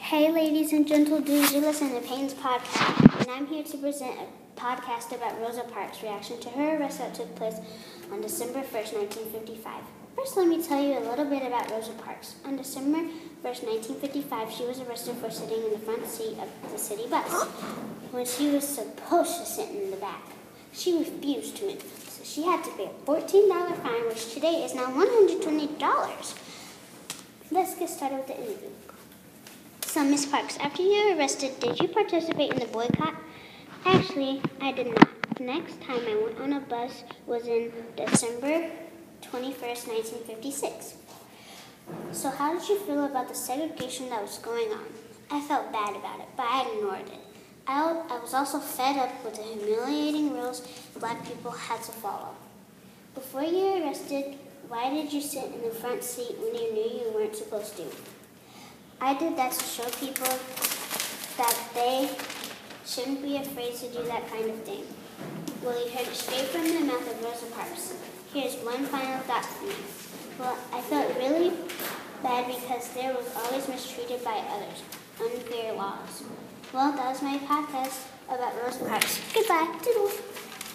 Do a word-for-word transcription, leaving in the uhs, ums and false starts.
Hey, ladies and gentle dudes, you listen to Payne's podcast, and I'm here to present a podcast about Rosa Parks' reaction to her arrest that took place on December first, nineteen fifty-five. First, let me tell you a little bit about Rosa Parks. On December first, nineteen fifty-five, she was arrested for sitting in the front seat of the city bus when she was supposed to sit in the back. She refused to move, so she had to pay a fourteen dollars fine, which today is now one hundred twenty dollars. Let's get started with the interview. So, Miss Parks, after you were arrested, did you participate in the boycott? Actually, I did not. The next time I went on a bus was in December twenty-first, nineteen fifty-six. So how did you feel about the segregation that was going on? I felt bad about it, but I ignored it. I, I was also fed up with the humiliating rules black people had to follow. Before you were arrested, why did you sit in the front seat when you knew you weren't supposed to? I did that to show people that they shouldn't be afraid to do that kind of thing. Well, you heard it straight from the mouth of Rosa Parks. Here's one final thought for me. Well, I felt really bad because there was always mistreated by others, unfair laws. Well, that was my podcast about Rosa Parks. Goodbye. Toodles.